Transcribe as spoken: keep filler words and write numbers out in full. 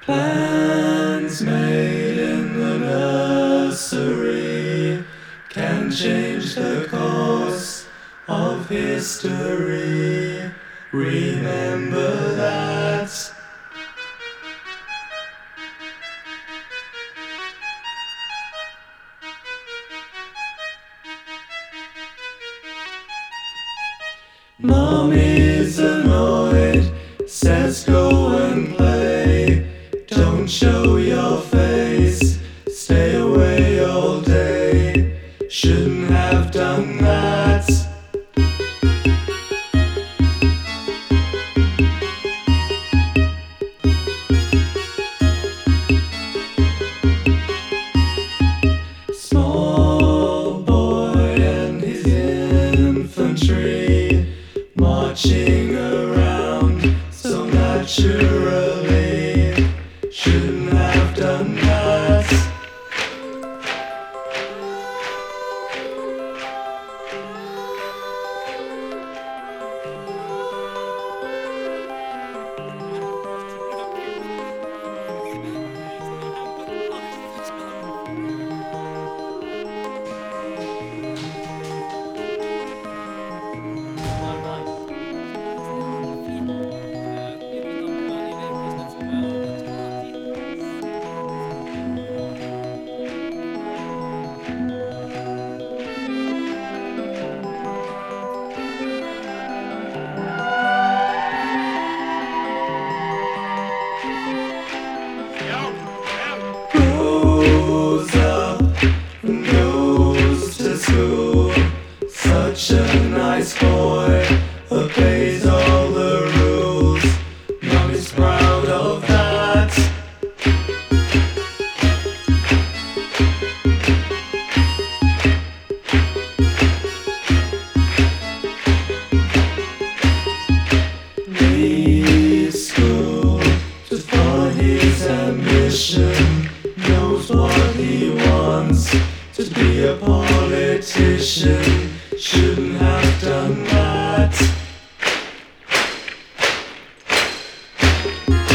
Plans made in the nursery can change the course of history. Remember that. Mommy's annoyed, says go and play. Don't show your face, stay away all day. Shouldn't have done that. Small boy and his infantry marching around so naturally. Shouldn't have done that. Grows up and goes to school. Such a nice boy, obeys all the rules. Mommy's proud of that. Leaves school to follow his ambition. Knows what he wants, to be a politician. Shouldn't have done that.